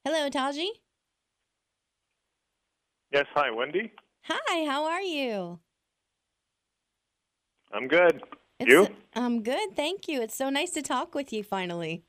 Hello, Taji. Yes, hi, Wendy. Hi, how are you? I'm good. It's You? I'm good, thank you. It's so nice to talk with you finally.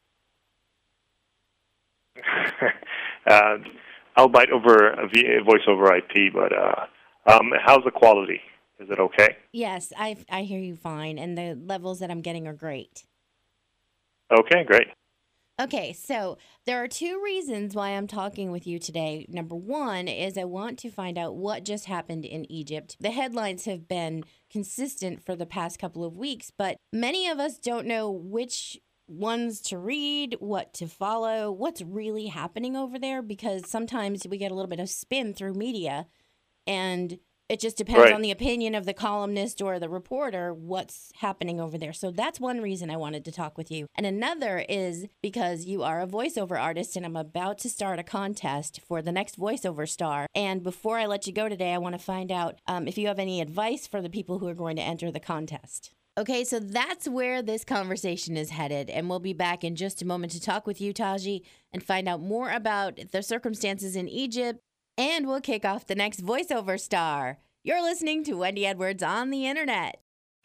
uh, I'll bite over voice over IP, but how's the quality? Is it okay? Yes, I hear you fine, and the levels that I'm getting are great. Okay, great. Okay, so there are two reasons why I'm talking with you today. Number one is I want to find out what just happened in Egypt. The headlines have been consistent for the past couple of weeks, but many of us don't know which ones to read, what to follow, what's really happening over there, because sometimes we get a little bit of spin through media and it just depends Right. on the opinion of the columnist or the reporter what's happening over there. So that's one reason I wanted to talk with you. And another is because you are a voiceover artist and I'm about to start a contest for the next voiceover star. And before I let you go today, I want to find out if you have any advice for the people who are going to enter the contest. Okay, so that's where this conversation is headed. And we'll be back in just a moment to talk with you, Taji, and find out more about the circumstances in Egypt. And we'll kick off the next voiceover star. You're listening to Wendy Edwards on the internet.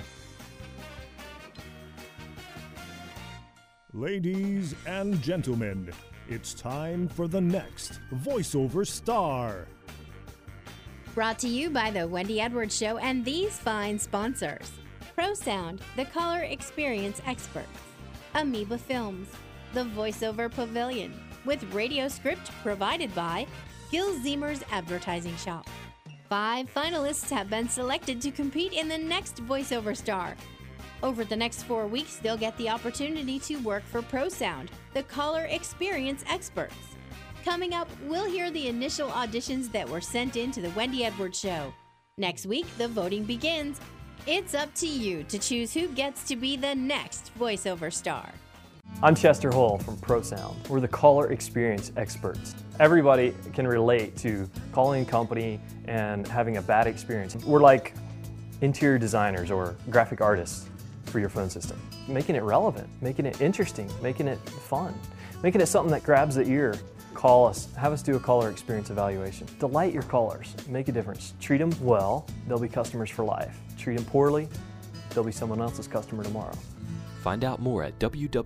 Ladies and gentlemen, it's time for the next voiceover star. Brought to you by the Wendy Edwards Show and these fine sponsors. ProSound, the color experience experts. Amoeba Films, the voiceover pavilion, with radio script provided by Gil Ziemer's Advertising Shop. 5 finalists have been selected to compete in the next voiceover star. Over the next 4 weeks, they'll get the opportunity to work for ProSound, the caller experience experts. Coming up, we'll hear the initial auditions that were sent in to the Wendy Edwards Show. Next week, the voting begins. It's up to you to choose who gets to be the next voiceover star. I'm Chester Hull from ProSound. We're the caller experience experts. Everybody can relate to calling a company and having a bad experience. We're like interior designers or graphic artists for your phone system. Making it relevant, making it interesting, making it fun, making it something that grabs the ear. Call us, have us do a caller experience evaluation. Delight your callers, make a difference. Treat them well, they'll be customers for life. Treat them poorly, they'll be someone else's customer tomorrow. Find out more at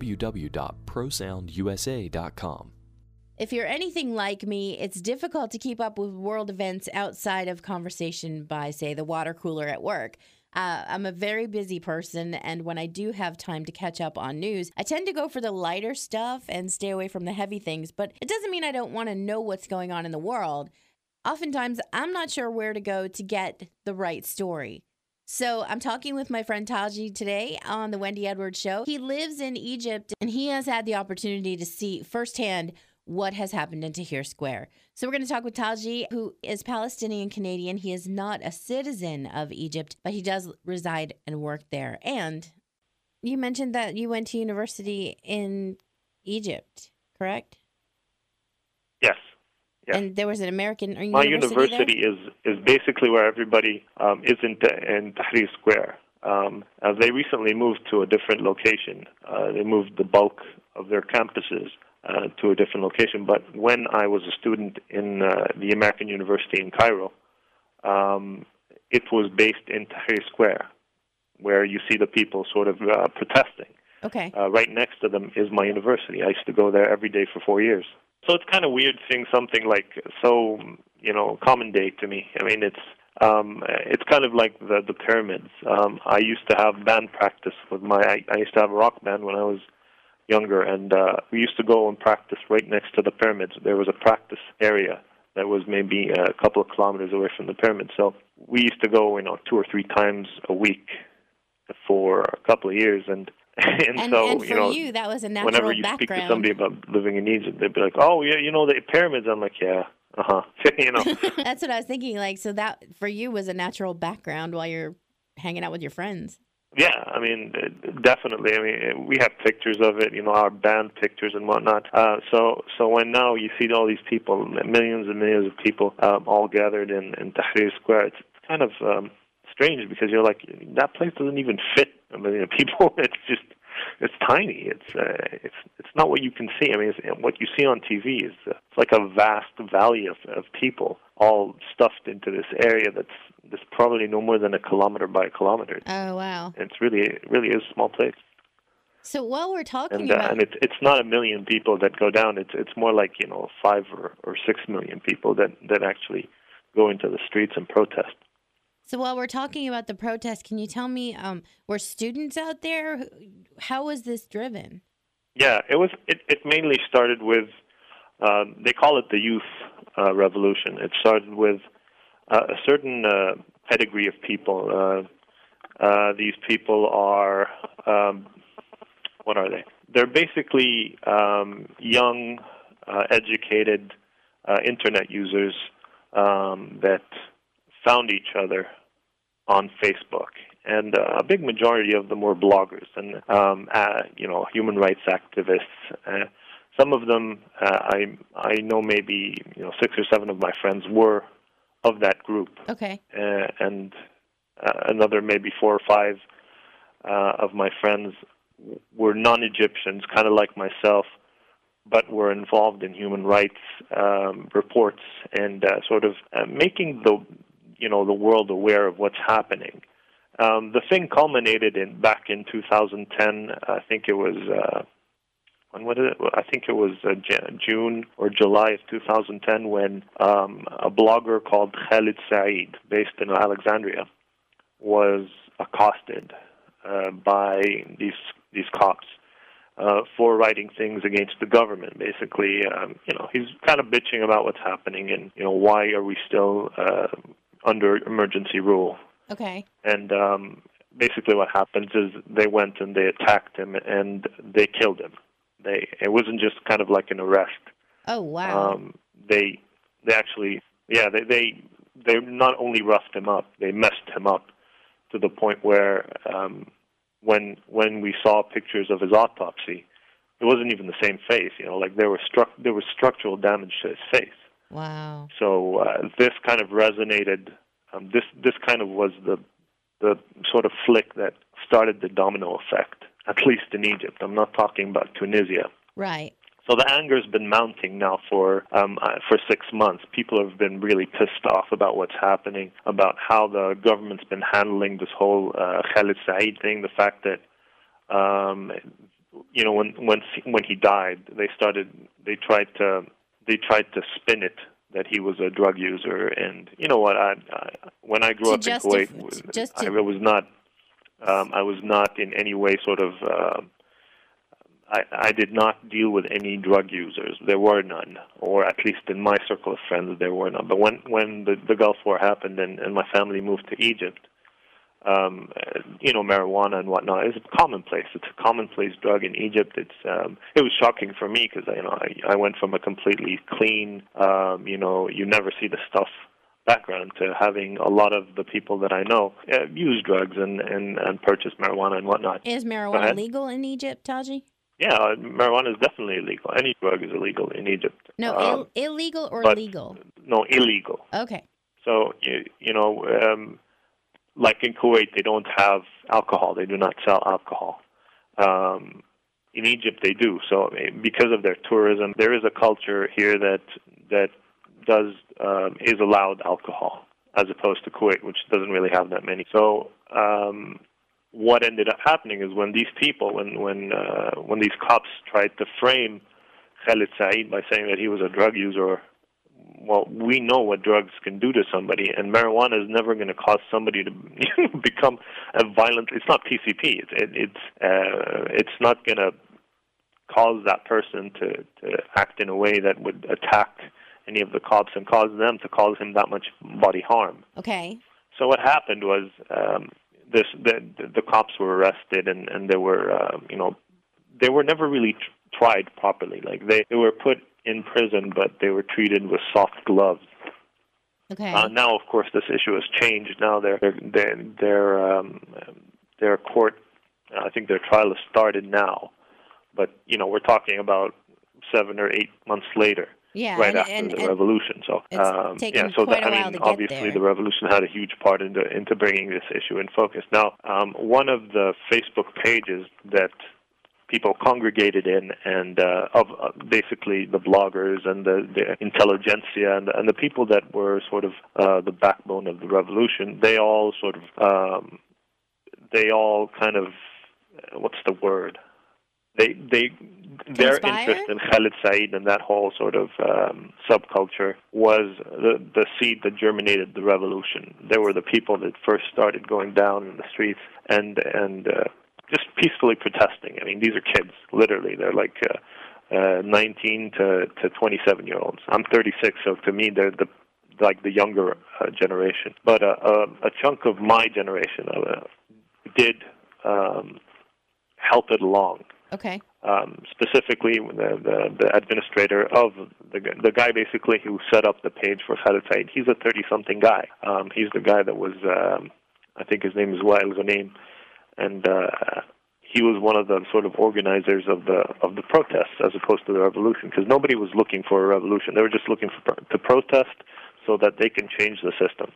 www.prosoundusa.com. If you're anything like me, it's difficult to keep up with world events outside of conversation by, say, the water cooler at work. I'm a very busy person, and when I do have time to catch up on news, I tend to go for the lighter stuff and stay away from the heavy things. But it doesn't mean I don't want to know what's going on in the world. Oftentimes, I'm not sure where to go to get the right story. So I'm talking with my friend Taji today on the Wendy Edwards Show. He lives in Egypt, and he has had the opportunity to see firsthand what has happened in Tahrir Square. So we're going to talk with Taji, who is Palestinian Canadian. He is not a citizen of Egypt, but he does reside and work there. And you mentioned that you went to university in Egypt, correct? Yes. Yes. And there was an American My university there? is basically where everybody is in Tahrir Square. They recently moved to a different location. They moved the bulk of their campuses to a different location. But when I was a student in the American University in Cairo, it was based in Tahrir Square, where you see the people sort of protesting. Okay. Right next to them is my university. I used to go there every day for 4 years. So it's kind of weird seeing something like so, common day to me. I mean, it's kind of like the pyramids. I used to have band practice with I used to have a rock band when I was younger, and we used to go and practice right next to the pyramids. There was a practice area that was maybe a couple of kilometers away from the pyramids. So we used to go, 2 or 3 times a week for a couple of years, and so, and for you, that was a natural whenever you background. speak to somebody about living in Egypt, they'd be like, "Oh, yeah, the pyramids." I'm like, "Yeah, That's what I was thinking. Like, so that for you was a natural background while you're hanging out with your friends. Yeah, I mean, definitely. I mean, we have pictures of it, our band pictures and whatnot. So when now you see all these people, millions and millions of people, all gathered in Tahrir Square, it's kind of strange because you're like, that place doesn't even fit a million people. It's just it's tiny. It's not what you can see. I mean, what you see on TV is it's like a vast valley of people all stuffed into this area that's probably no more than a kilometer by a kilometer. Oh, wow. And it really is a small place. So while we're talking And about... and it's not 1 million people that go down. It's more like 5 or 6 million people that actually go into the streets and protest. So while we're talking about the protest, can you tell me, were students out there? How was this driven? Yeah, it mainly started with, they call it the youth revolution. It started with a certain pedigree of people. These people are, what are they? They're basically young, educated internet users that found each other on Facebook, and a big majority of them were bloggers and human rights activists. Some of them, I know maybe 6 or 7 of my friends were of that group. Okay. And another maybe 4 or 5 of my friends were non-Egyptians, kind of like myself, but were involved in human rights reports and sort of making the world aware of what's happening. The thing culminated back in 2010. I think it was I think it was June or July of 2010 when a blogger called Khalid Saeed, based in Alexandria, was accosted by these cops for writing things against the government. Basically, he's kind of bitching about what's happening and why are we still under emergency rule. Okay. And basically what happens is they went and they attacked him and they killed him. It wasn't just kind of like an arrest. Oh, wow. They actually, they not only roughed him up, they messed him up to the point where when we saw pictures of his autopsy, it wasn't even the same face. There was structural damage to his face. Wow. So this kind of resonated. This kind of was the sort of flick that started the domino effect, at least in Egypt. I'm not talking about Tunisia. Right. So the anger's been mounting now for 6 months. People have been really pissed off about what's happening, about how the government's been handling this whole Khalid Saeed thing. The fact that when he died, they tried to spin it that he was a drug user. And you know what? When I grew up in Kuwait, I was not in any way sort of. I did not deal with any drug users. There were none, or at least in my circle of friends, there were none. But when the Gulf War happened and my family moved to Egypt, marijuana and whatnot is commonplace. It's a commonplace drug in Egypt. It was shocking for me because I went from a completely clean, you never see the stuff background to having a lot of the people that I know use drugs and purchase marijuana and whatnot. Is marijuana legal in Egypt, Taji? Yeah, marijuana is definitely illegal. Any drug is illegal in Egypt. No, illegal or legal? No, illegal. Okay. So, like in Kuwait, they don't have alcohol. They do not sell alcohol. In Egypt, they do. So because of their tourism, there is a culture here that is allowed alcohol, as opposed to Kuwait, which doesn't really have that many. So what ended up happening is when these people, when these cops tried to frame Khalid Saeed by saying that he was a drug user, well, we know what drugs can do to somebody, and marijuana is never going to cause somebody to become a violent. It's not PCP. It's not going to cause that person to act in a way that would attack any of the cops and cause him that much body harm. Okay. So what happened was the cops were arrested, and they were never really tried properly. Like they were put in prison, but they were treated with soft gloves. Okay. Now, of course, this issue has changed. Now their court, I think their trial has started now, but we're talking about 7 or 8 months later. Yeah, right after the revolution. So it's taken quite a while to get obviously there. The revolution had a huge part into bringing this issue in focus. Now, one of the Facebook pages that people congregated in, and of basically the bloggers and the intelligentsia and the people that were sort of the backbone of the revolution. They all sort of kind of, what's the word? Their interest in Khalid Said and that whole sort of subculture was the seed that germinated the revolution. They were the people that first started going down in the streets and just peacefully protesting. I mean, these are kids, literally. They're like 19 to 27-year-olds. I'm 36, so to me, they're the younger generation. But a chunk of my generation did help it along. Okay. Specifically, the administrator of the guy basically who set up the page for Khalid Said. He's a 30-something guy. He's the guy that was, I think his name is Wael Ghanem, and he was one of the sort of organizers of the protests as opposed to the revolution, because nobody was looking for a revolution. They were just looking to protest so that they can change the system.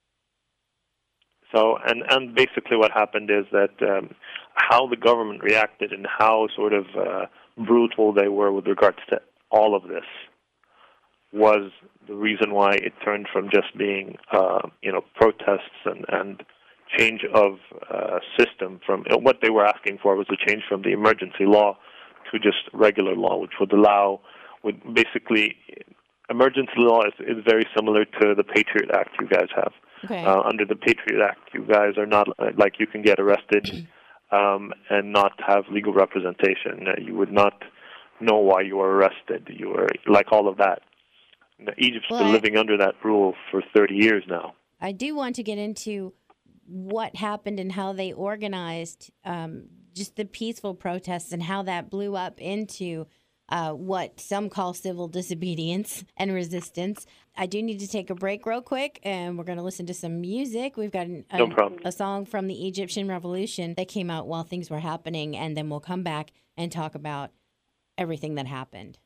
So, and basically what happened is that how the government reacted and how sort of brutal they were with regards to all of this was the reason why it turned from just being, protests and change of system. From what they were asking for was a change from the emergency law to just regular law, which would basically, emergency law is very similar to the Patriot Act you guys have. Okay. Under the Patriot Act, you guys are not, you can get arrested and not have legal representation. You would not know why you were arrested. You were, all of that. Egypt's been living under that rule for 30 years now. I do want to get into what happened and how they organized just the peaceful protests and how that blew up into what some call civil disobedience and resistance. I do need to take a break real quick, and we're going to listen to some music. We've got a song from the Egyptian Revolution that came out while things were happening, and then we'll come back and talk about everything that happened.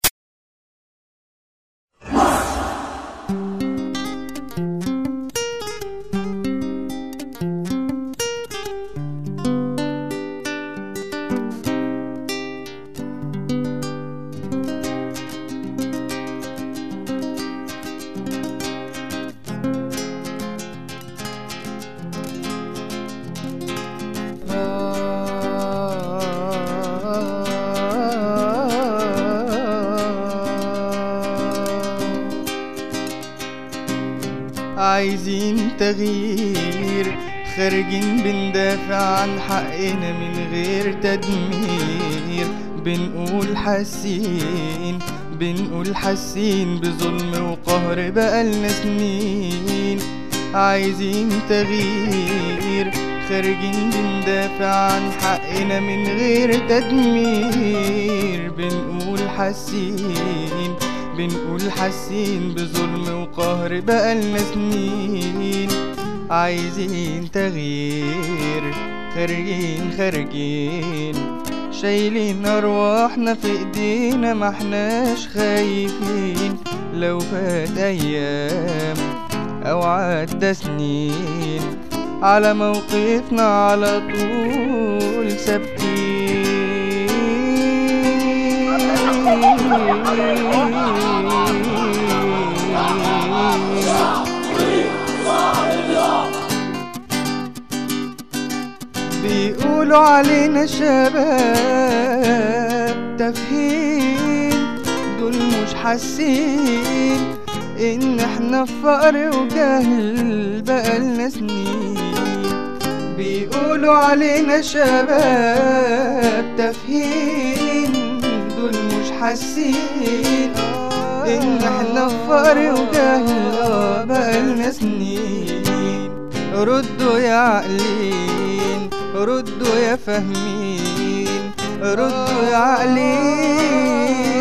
عايزين تغيير خارجين بندافع عن حقنا من غير تدمير بنقول حاسين بظلم وقهر بقالنا سنين عايزين تغيير خارجين بندافع عن حقنا من غير تدمير بنقول حاسين بظلم وقهر بقالنا سنين عايزين تغيير خارجين شايلين أرواحنا في ايدينا ما احناش خايفين لو فات أيام أو عدى سنين على موقفنا على طول ثابتين بيقولوا علينا شباب تافهين دول مش حاسين ان احنا في فقر وجهل بقالنا سنين بيقولوا علينا شباب تافهين دول مش حاسين ان احنا في فقر وجهل بقالنا سنين ردوا يا عقلين ردوا يا فاهمين ردوا يا عقلين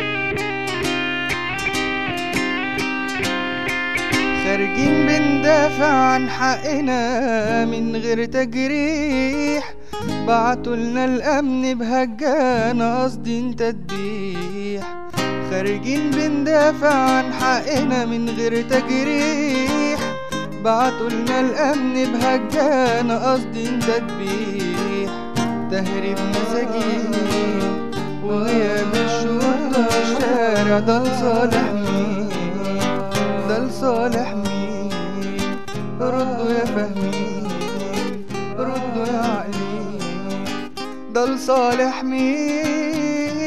خارجين بندافع بندافع عن حقنا من غير تجريح، بعتولنا الأمن بهجانا قصدين تدبيح. خارجين بندافع عن حقنا من غير تجريح، بعتولنا الأمن بهجانا قصدين تدبيح. تهريب مساجين وغياب الشرطة الشارع، ده لصالح مين؟ ده لصالح مين؟ ردوا يا فاهمين، ردوا يا عاقلين، ده لصالح مين؟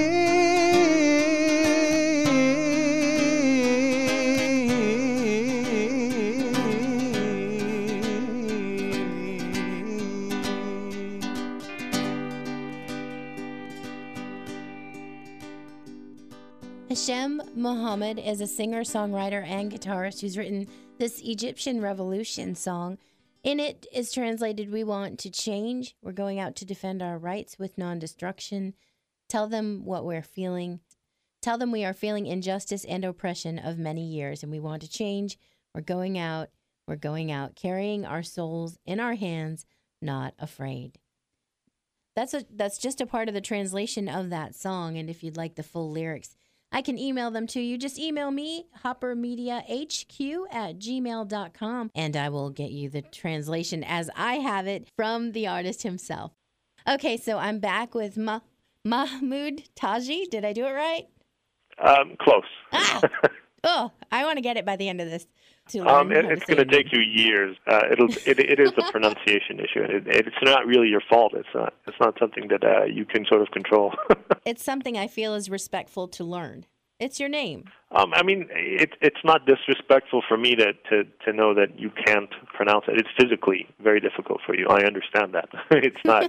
Hashem Muhammad is a singer, songwriter, and guitarist who's written this Egyptian Revolution song. In it is translated, "We want to change. We're going out to defend our rights with non-destruction. Tell them what we're feeling. Tell them we are feeling injustice and oppression of many years, and we want to change. We're going out, carrying our souls in our hands, not afraid." That's just a part of the translation of that song, and if you'd like the full lyrics, I can email them to you. Just email me, hoppermediahq@gmail.com, and I will get you the translation as I have it from the artist himself. Okay, so I'm back with Mahmoud Taji. Did I do it right? Close. Oh, I want to get it by the end of this. It's going to take you years. It is a pronunciation issue, and it's not really your fault. It's not something that you can sort of control. It's something I feel is respectful to learn. It's your name. I mean, it's not disrespectful for me to know that you can't pronounce it. It's physically very difficult for you. I understand that. It's not.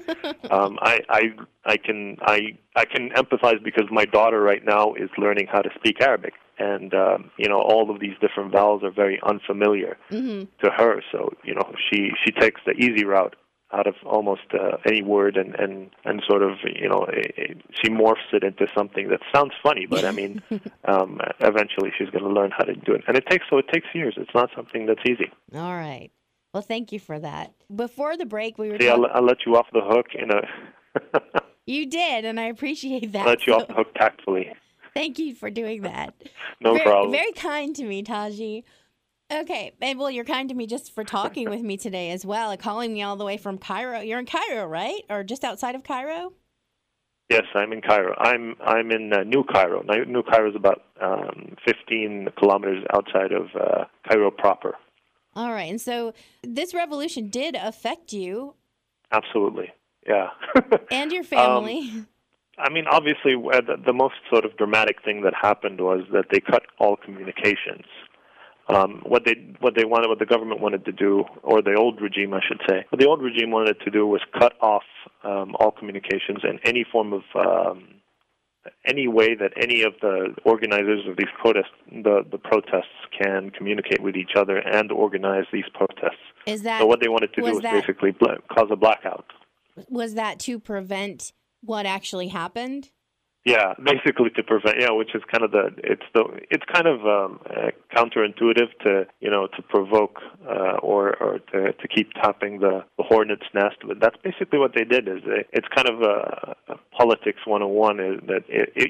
I can empathize because my daughter right now is learning how to speak Arabic, and all of these different vowels are very unfamiliar to her. So she takes the easy route out of almost any word, and sort of she morphs it into something that sounds funny, but I mean eventually she's going to learn how to do it, and it takes years. It's not something that's easy. All right, well, thank you for that. Before the break, we were I'll let you off the hook You did, and I appreciate that. I'll let you off the hook tactfully. Thank you for doing that. No problem. Very kind to me, Taji. Okay, and well, you're kind to me just for talking with me today as well, and calling me all the way from Cairo. You're in Cairo, right? Or just outside of Cairo? Yes, I'm in Cairo. I'm in New Cairo. New Cairo is about 15 kilometers outside of Cairo proper. All right, and so this revolution did affect you. Absolutely, yeah. And your family. I mean, obviously, the most sort of dramatic thing that happened was that they cut all communications. What the government wanted to do, or the old regime, I should say, what the old regime wanted to do was cut off all communications and any form of any way that any of the organizers of these protests, the protests, can communicate with each other and organize these protests. So what they wanted to do was basically cause a blackout. Was that to prevent what actually happened? Yeah, basically to prevent. Yeah, which is kind of it's kind of counterintuitive to provoke or to keep tapping the hornet's nest. But that's basically what they did. It's kind of politics 101. Is that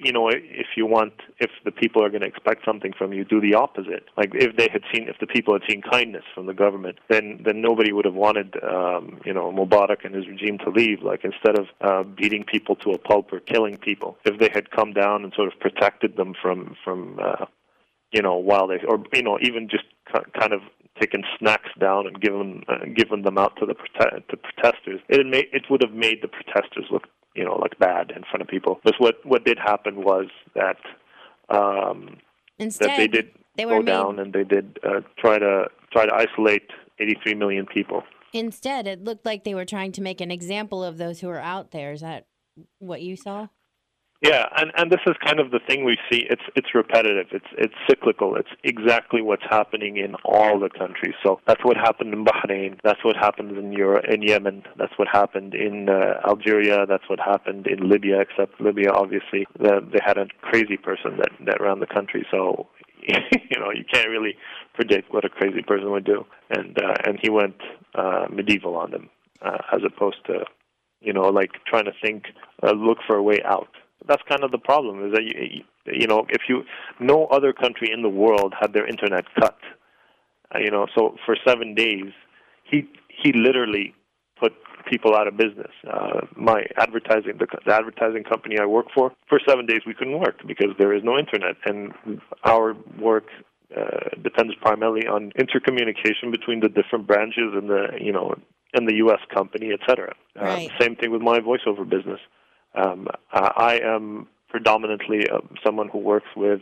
if the people are going to expect something from you, do the opposite. Like if the people had seen kindness from the government, then nobody would have wanted Mubarak and his regime to leave. Like instead of beating people to a pulp or killing people, if they had come down and sort of protected them from while they, or even just kind of taken snacks down and given them out to the protesters, it would have made the protesters look bad in front of people. But what did happen was that instead that they did go down and they did try to isolate 83 million people. Instead, it looked like they were trying to make an example of those who are out there. Is that what you saw? Yeah, and this is kind of the thing we see. It's repetitive. It's cyclical. It's exactly what's happening in all the countries. So that's what happened in Bahrain. That's what happened in Yemen. That's what happened in Algeria. That's what happened in Libya. Except Libya, obviously, they had a crazy person that ran the country. So you can't really predict what a crazy person would do. And he went medieval on them, as opposed to, like trying to look for a way out. That's kind of the problem, is that, if no other country in the world had their internet cut, so for 7 days, he literally put people out of business. The advertising company I work for 7 days we couldn't work because there is no internet, and our work depends primarily on intercommunication between the different branches and the U.S. company, etc. Right. Same thing with my voiceover business. I am predominantly someone who works with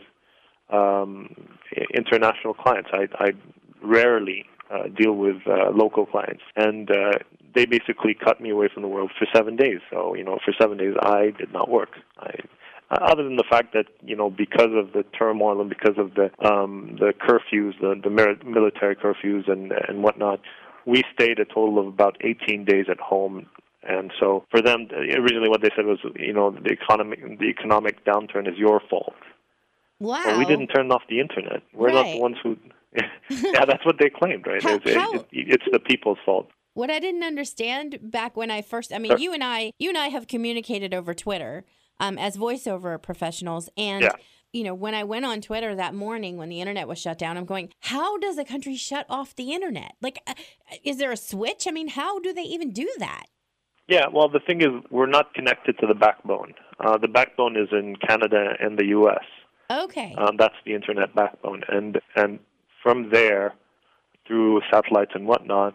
international clients. I rarely deal with local clients, and they basically cut me away from the world for 7 days. So, for 7 days I did not work. Other than the fact that, because of the turmoil and because of the curfews, the military curfews and whatnot, we stayed a total of about 18 days at home. And so for them, originally what they said was, the economic downturn is your fault. Wow. Well, we didn't turn off the internet. We're not the ones who... Yeah, that's what they claimed, right? It's the people's fault. What I didn't understand back when I first... you and I have communicated over Twitter as voiceover professionals. And, when I went on Twitter that morning when the internet was shut down, I'm going, how does a country shut off the internet? Like, is there a switch? How do they even do that? Yeah, well, the thing is, we're not connected to the backbone. The backbone is in Canada and the U.S. Okay. That's the internet backbone. And from there, through satellites and whatnot,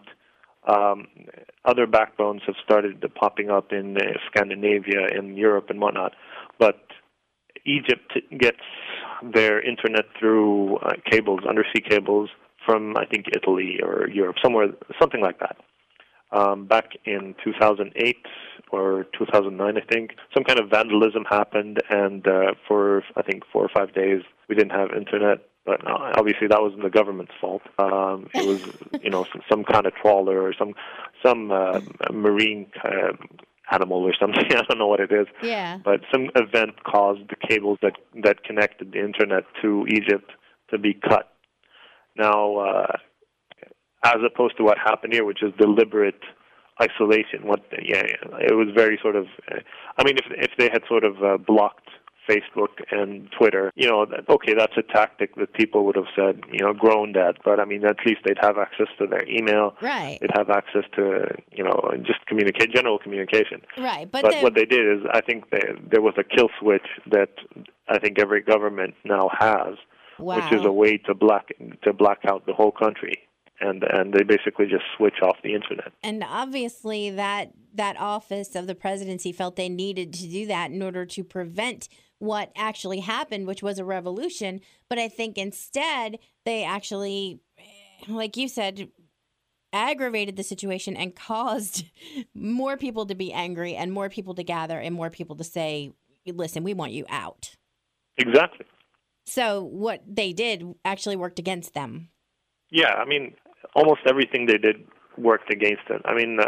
other backbones have started popping up in Scandinavia, in Europe and whatnot. But Egypt gets their internet through cables, undersea cables, from, I think, Italy or Europe, something like that. Back in 2008 or 2009, I think, some kind of vandalism happened, and for, I think, 4 or 5 days, we didn't have internet. But obviously, that wasn't the government's fault. It was, some kind of trawler or some marine animal or something. I don't know what it is. Yeah. But some event caused the cables that connected the internet to Egypt to be cut. Now, as opposed to what happened here, which is deliberate isolation. It was very sort of. If they had sort of blocked Facebook and Twitter, okay, that's a tactic that people would have said, groaned at. But at least they'd have access to their email. Right. They'd have access to, just general communication. Right. But what they did is, I think there was a kill switch that I think every government now has, which is a way to black out the whole country. And they basically just switch off the internet. And obviously that office of the presidency felt they needed to do that in order to prevent what actually happened, which was a revolution. But I think instead they actually, like you said, aggravated the situation and caused more people to be angry and more people to gather and more people to say, listen, we want you out. Exactly. So what they did actually worked against them. Yeah, almost everything they did worked against it.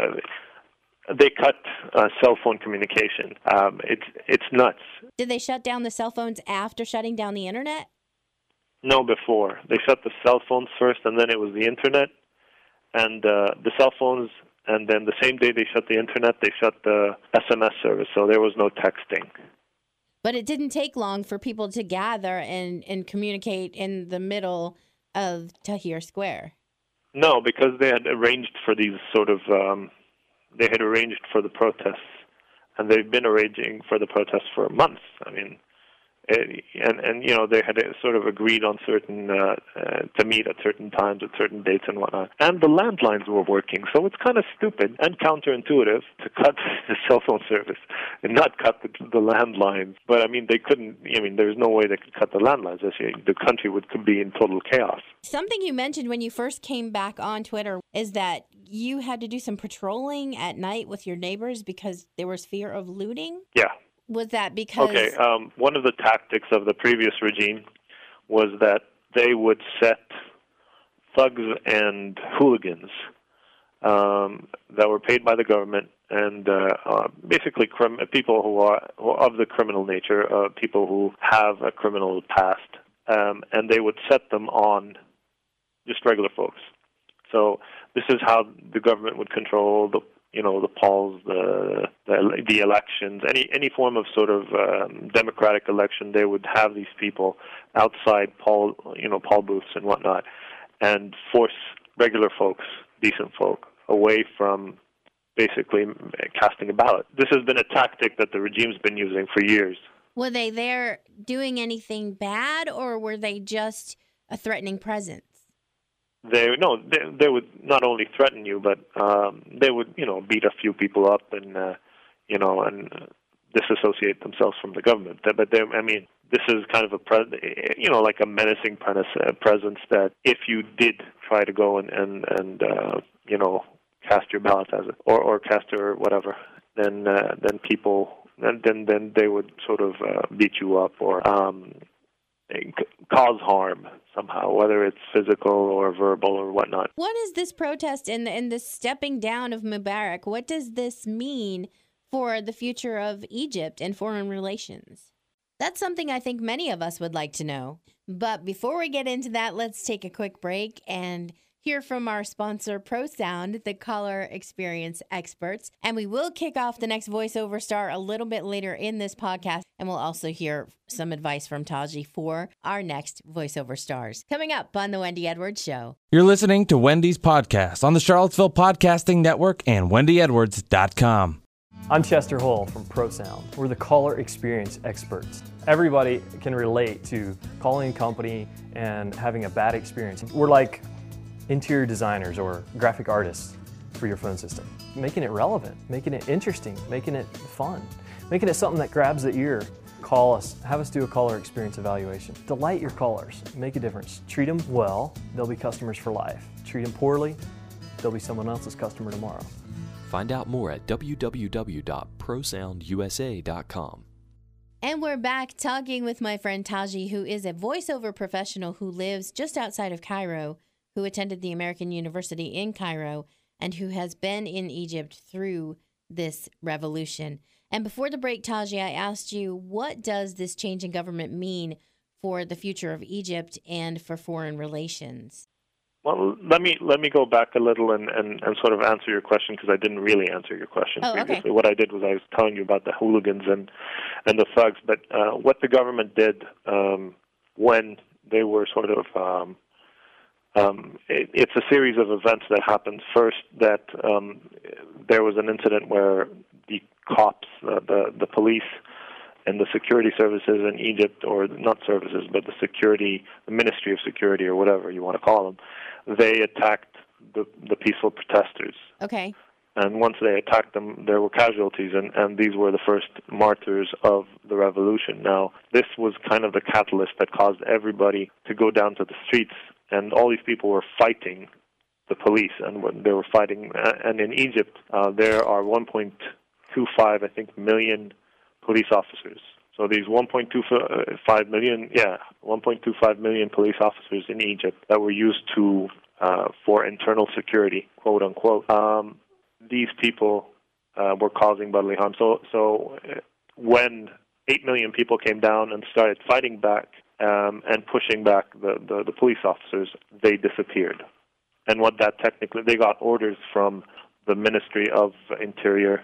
They cut cell phone communication. It's nuts. Did they shut down the cell phones after shutting down the internet? No, before. They shut the cell phones first, and then it was the internet. And the cell phones, and then the same day they shut the internet, they shut the SMS service, so there was no texting. But it didn't take long for people to gather and communicate in the middle of Tahrir Square. No, because they had arranged for these sort of, they had arranged for the protests, and they've been arranging for the protests for months. They had sort of agreed on certain, to meet at certain times, at certain dates and whatnot. And the landlines were working, so it's kind of stupid and counterintuitive to cut the cell phone service and not cut the landlines. But, they couldn't, there's no way they could cut the landlines. The country could be in total chaos. Something you mentioned when you first came back on Twitter is that you had to do some patrolling at night with your neighbors because there was fear of looting? Yeah. Was that because... Okay, one of the tactics of the previous regime was that they would set thugs and hooligans that were paid by the government and basically people who are of the criminal nature, people who have a criminal past, and they would set them on just regular folks. So this is how the government would control the polls, the elections, any form of sort of democratic election. They would have these people outside poll booths and whatnot, and force regular folks, decent folk, away from basically casting a ballot. This has been a tactic that the regime's been using for years. Were they there doing anything bad, or were they just a threatening presence? They would not only threaten you, but they would beat a few people up and and disassociate themselves from the government. But this is kind of like a menacing presence that if you did try to go and cast your ballot as it or cast or whatever, then people then they would sort of beat you up or cause harm somehow, whether it's physical or verbal or whatnot. What is this protest and this stepping down of Mubarak? What does this mean for the future of Egypt and foreign relations? That's something I think many of us would like to know. But before we get into that, let's take a quick break and hear from our sponsor, ProSound, the caller experience experts. And we will kick off the next voiceover star a little bit later in this podcast. And we'll also hear some advice from Taji for our next voiceover stars. Coming up on The Wendy Edwards Show. You're listening to Wendy's podcast on the Charlottesville Podcasting Network and wendyedwards.com. I'm Chester Hull from ProSound. We're the caller experience experts. Everybody can relate to calling a company and having a bad experience. We're like interior designers or graphic artists for your phone system. Making it relevant, making it interesting, making it fun, making it something that grabs the ear. Call us, have us do a caller experience evaluation. Delight your callers, make a difference. Treat them well, they'll be customers for life. Treat them poorly, they'll be someone else's customer tomorrow. Find out more at www.prosoundusa.com. And we're back talking with my friend Taji, who is a voiceover professional who lives just outside of Cairo, who attended the American University in Cairo, and who has been in Egypt through this revolution. And before the break, Taji, I asked you, what does this change in government mean for the future of Egypt and for foreign relations? Well, let me go back a little and sort of answer your question, because I didn't really answer your question previously. Okay. What I did was I was telling you about the hooligans and the thugs, but what the government did when they were sort of it's a series of events that happened. First, that there was an incident where the cops, the police, and the security services in Egypt, or not services, but the Ministry of Security, or whatever you want to call them, they attacked the peaceful protesters. Okay. And once they attacked them, there were casualties, and these were the first martyrs of the revolution. Now, this was kind of the catalyst that caused everybody to go down to the streets, and all these people were fighting the police, and when they were fighting, and in Egypt, there are 1.25 million police officers. So these 1.25 million police officers in Egypt that were used for internal security, quote unquote. These people were causing bodily harm. So when 8 million people came down and started fighting back and pushing back the police officers, they disappeared. And what that technically, they got orders from the Ministry of Interior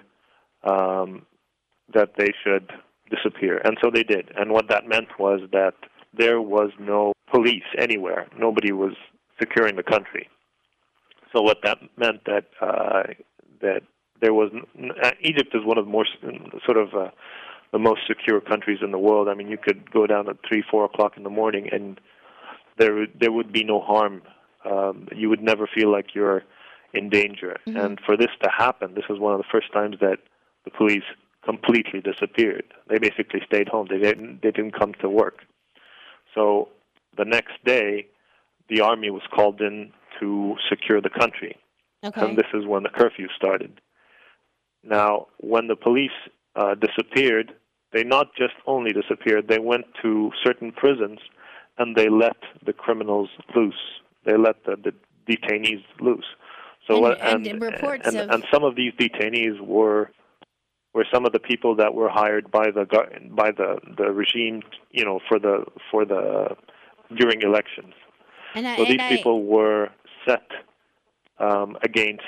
that they should disappear. And so they did. And what that meant was that there was no police anywhere. Nobody was securing the country. So what that meant that there was Egypt is one of the more sort of the most secure countries in the world. I mean, you could go down at 3-4 o'clock in the morning, and there would be no harm. You would never feel like you're in danger. Mm-hmm. And for this to happen, this was one of the first times that the police completely disappeared. They basically stayed home. They didn't come to work. So the next day, the army was called in to secure the country. Okay. And this is when the curfew started. Now, when the police disappeared, they not just only disappeared, they went to certain prisons and they let the criminals loose. They let the detainees loose. So and some of these detainees were some of the people that were hired by the regime, for the during elections. So these people were set against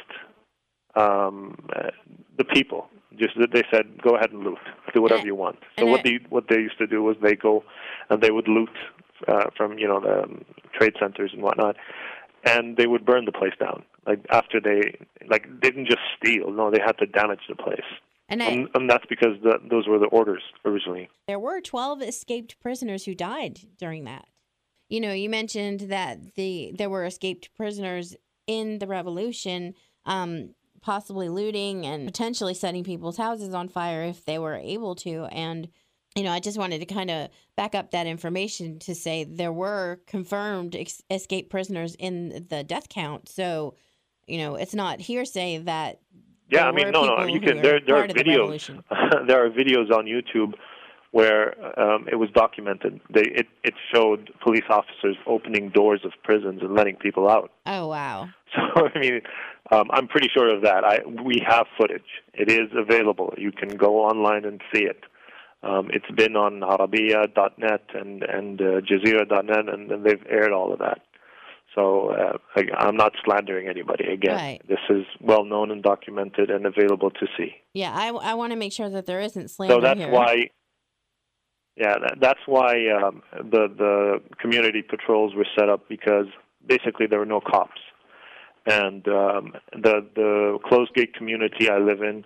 the people. Just that they said, go ahead and loot, do whatever you want. So what they used to do was they go and they would loot from the trade centers and whatnot, and they would burn the place down. Like after they didn't just steal, no, they had to damage the place. And that's because those were the orders originally. There were 12 escaped prisoners who died during that. You mentioned that there were escaped prisoners in the revolution, possibly looting and potentially setting people's houses on fire if they were able to. And, I just wanted to kind of back up that information to say there were confirmed escaped prisoners in the death count. So, it's not hearsay that. Yeah, you can. There are videos. There are videos on YouTube where it was documented. It showed police officers opening doors of prisons and letting people out. Oh, wow. So, I'm pretty sure of that. We have footage. It is available. You can go online and see it. It's been on Arabiya.net and Jazeera.net, and they've aired all of that. So I'm not slandering anybody. Again, right. This is well known and documented and available to see. Yeah, I want to make sure that there isn't slander here. So that's here. why. Yeah, that's why the community patrols were set up, because basically there were no cops, and the closed gate community I live in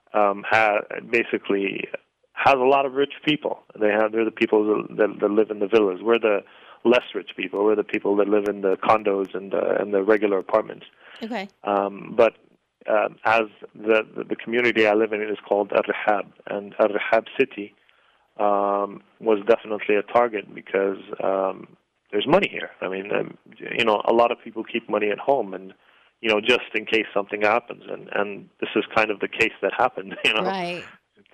has a lot of rich people. They're the people that live in the villas. We're the less rich people. We're the people that live in the condos and the regular apartments. Okay. But as the community I live in is called Al-Rihab, and Al-Rihab City was definitely a target because there's money here. A lot of people keep money at home, and just in case something happens, and this is kind of the case that happened. Right.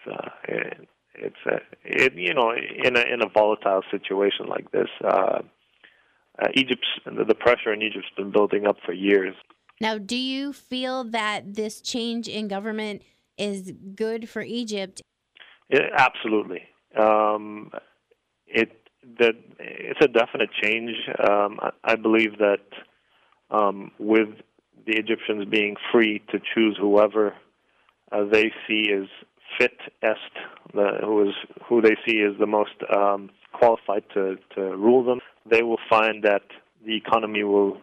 In a volatile situation like this, the pressure in Egypt's been building up for years. Now, do you feel that this change in government is good for Egypt? Absolutely. It's a definite change. I believe that with the Egyptians being free to choose whoever they see is fit-est, who they see is the most qualified to rule them, they will find that the economy will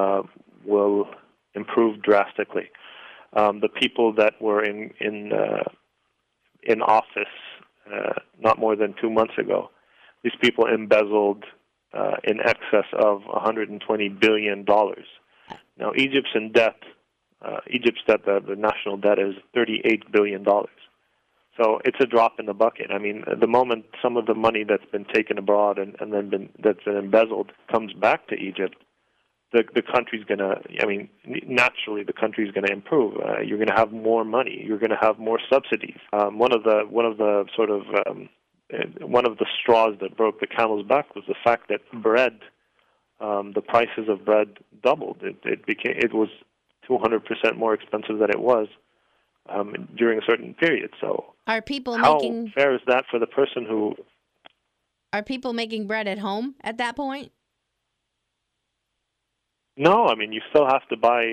improve drastically. The people that were in office not more than 2 months ago, these people embezzled in excess of $120 billion. Now, Egypt's debt, the national debt is $38 billion. So it's a drop in the bucket. The moment some of the money that's been taken abroad and then that's been embezzled comes back to Egypt, the country's going to, naturally the country's going to improve. You're going to have more money. You're going to have more subsidies. One of the straws that broke the camel's back was the fact that bread, the prices of bread doubled. It was 200% more expensive than it was during a certain period. So are people how fair is that for the person who? Are people making bread at home at that point? No, you still have to buy.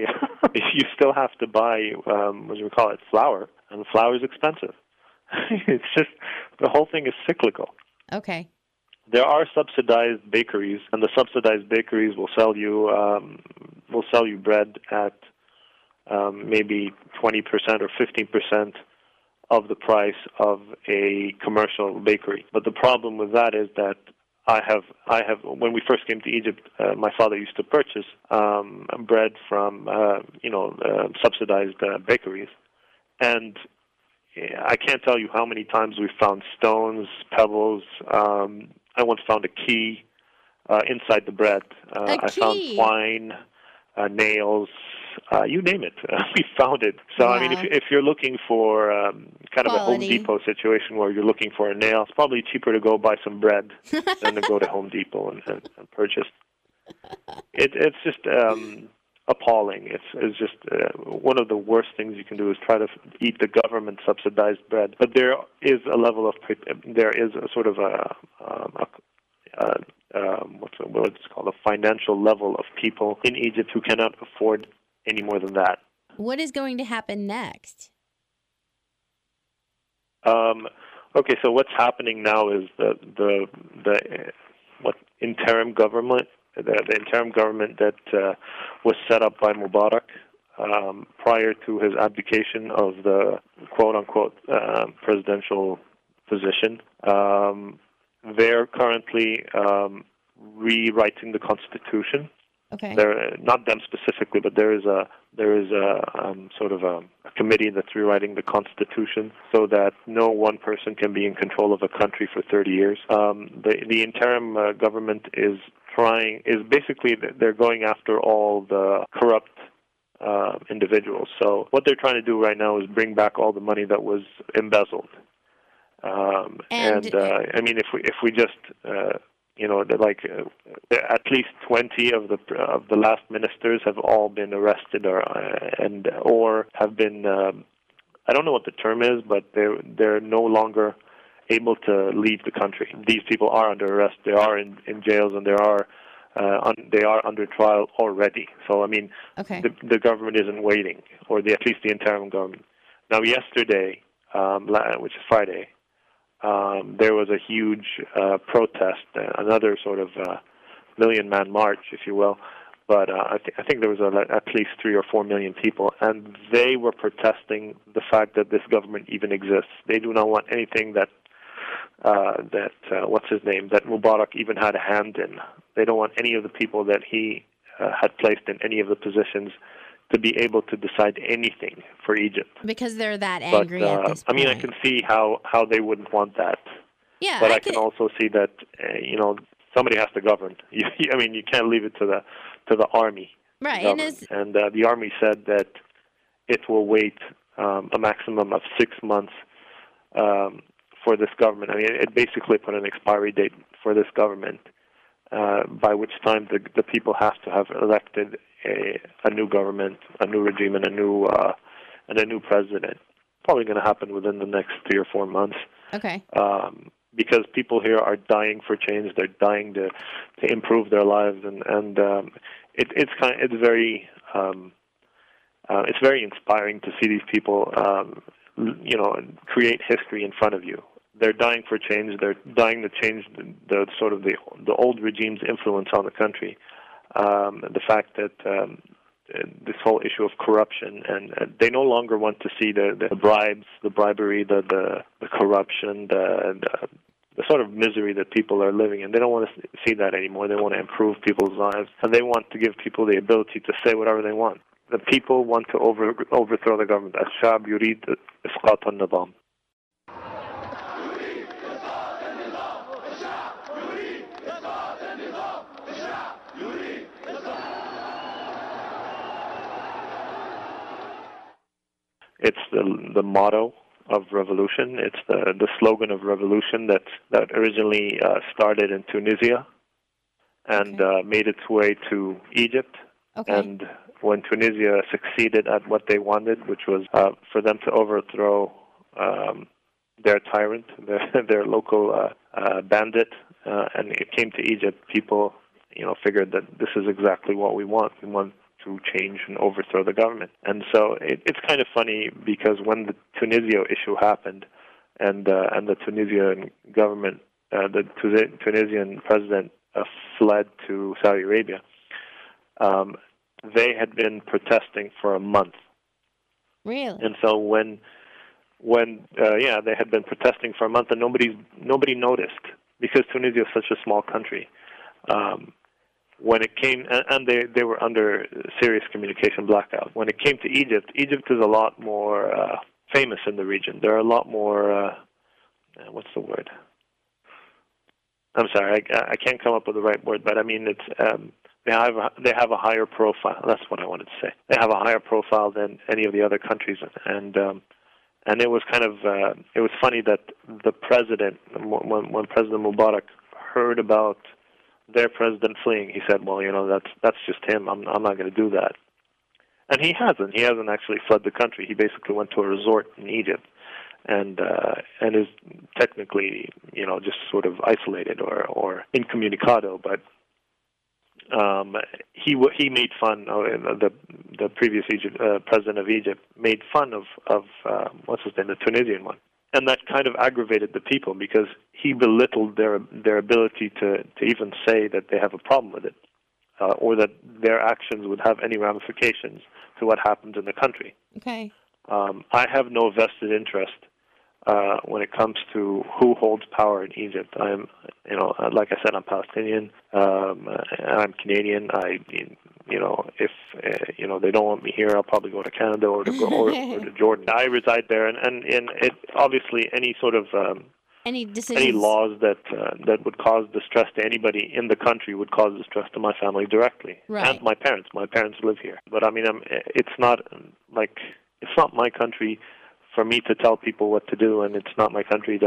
What do you call it? Flour, and the flour is expensive. It's just the whole thing is cyclical. Okay. There are subsidized bakeries, and the subsidized bakeries will sell you bread at maybe 20% or 15% of the price of a commercial bakery. But the problem with that is that I have. When we first came to Egypt, my father used to purchase bread from subsidized bakeries, and I can't tell you how many times we found stones, pebbles. I once found a key inside the bread. I found twine, nails, you name it. We found it. So, wow. If you're looking for kind of a Home Quality. Depot situation where you're looking for a nail, it's probably cheaper to go buy some bread than to go to Home Depot and purchase. It's just appalling. It's just one of the worst things you can do is try to eat the government subsidized bread. But there is a level of there is a sort of what's called a financial level of people in Egypt who cannot afford any more than that. What is going to happen next? Okay, so what's happening now is the interim government, the interim government that was set up by Mubarak prior to his abdication of the quote-unquote presidential position. They're currently rewriting the constitution. Okay. They're not them specifically, but there is a sort of a committee that's rewriting the constitution so that no one person can be in control of a country for 30 years. The interim government is basically they're going after all the corrupt individuals. So what they're trying to do right now is bring back all the money that was embezzled. I mean, if we just at least 20 of the last ministers have all been arrested or have been I don't know what the term is, but they're no longer able to leave the country. These people are under arrest. They are in jails, and they are under trial already. So I mean, the government isn't waiting, or at least the interim government. Now, yesterday, which is Friday, there was a huge protest, another sort of million-man march, if you will. But I think there was at least 3 or 4 million people, and they were protesting the fact that this government even exists. They do not want anything that what's his name, that Mubarak even had a hand in. They don't want any of the people that he had placed in any of the positions to be able to decide anything for Egypt. Because they're that angry at this point. I mean, I can see how they wouldn't want that. Yeah, but I can also see that, somebody has to govern. I mean, you can't leave it to the army. Right. And the army said that it will wait a maximum of 6 months for this government. I mean, it basically put an expiry date for this government, by which time the people have to have elected a new government, a new regime, and a new president. Probably going to happen within the next 3 or 4 months. Okay. Because people here are dying for change. They're dying to improve their lives, and it's very inspiring to see these people create history in front of you. They're dying for change. They're dying to change the old regime's influence on the country. The fact that this whole issue of corruption, and they no longer want to see the bribes, the bribery, the corruption, the sort of misery that people are living in. They don't want to see that anymore. They want to improve people's lives, and they want to give people the ability to say whatever they want. The people want to overthrow the government. الشعب يريد إسقاط النظام. It's the motto of revolution. It's the slogan of revolution that originally started in Tunisia and made its way to Egypt. Okay. And when Tunisia succeeded at what they wanted, which was for them to overthrow their tyrant, their local bandit, and it came to Egypt, people figured that this is exactly what we want. We want to change and overthrow the government. And so it's kind of funny because when the Tunisia issue happened and the Tunisian government, the Tunisian president fled to Saudi Arabia, they had been protesting for a month. Really? And so when they had been protesting for a month and nobody noticed because Tunisia is such a small country. When it came, and they were under serious communication blackout. When it came to Egypt, Egypt is a lot more famous in the region. There are a lot more, what's the word? I'm sorry, I can't come up with the right word, but I mean it's they have a higher profile. That's what I wanted to say. They have a higher profile than any of the other countries, and it was kind of it was funny that the president, when President Mubarak heard about their president fleeing, he said, "Well, that's just him. I'm not going to do that." And he hasn't. He hasn't actually fled the country. He basically went to a resort in Egypt, and is technically, just sort of isolated or incommunicado. But he made fun of the previous president of Egypt made fun of what's his name, the Tunisian one, and that kind of aggravated the people because he belittled their ability to even say that they have a problem with it, or that their actions would have any ramifications to what happens in the country. Okay. I have no vested interest when it comes to who holds power in Egypt. I'm, like I said, I'm Palestinian. I'm Canadian. If they don't want me here, I'll probably go to Canada or to Jordan. I reside there, and it obviously any sort of any decisions, any laws that would cause distress to anybody in the country would cause distress to my family directly, right. And my parents. My parents live here, but I mean, it's not my country for me to tell people what to do, and it's not my country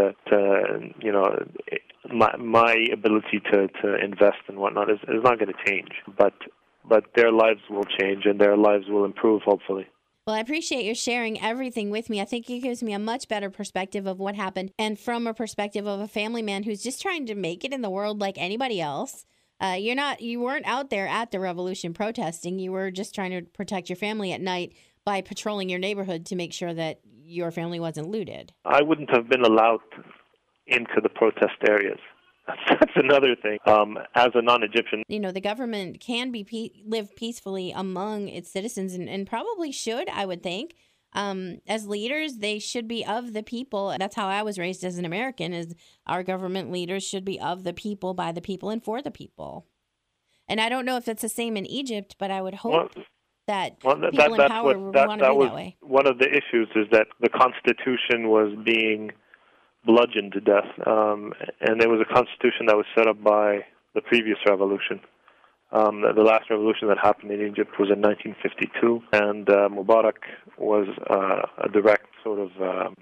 my ability to invest and whatnot is not going to change. But their lives will change, and their lives will improve, hopefully. Well, I appreciate you sharing everything with me. I think it gives me a much better perspective of what happened, and from a perspective of a family man who's just trying to make it in the world like anybody else. You weren't out there at the revolution protesting. You were just trying to protect your family at night by patrolling your neighborhood to make sure that your family wasn't looted. I wouldn't have been allowed into the protest areas. That's another thing. As a non-Egyptian, the government can live peacefully among its citizens, and probably should, I would think. As leaders, they should be of the people. That's how I was raised as an American, is our government leaders should be of the people, by the people, and for the people. And I don't know if it's the same in Egypt, but I would hope that people in power would want to be that way. One of the issues is that the Constitution was being bludgeoned to death, and there was a constitution that was set up by the previous revolution. The last revolution that happened in Egypt was in 1952, and Mubarak was a direct sort of,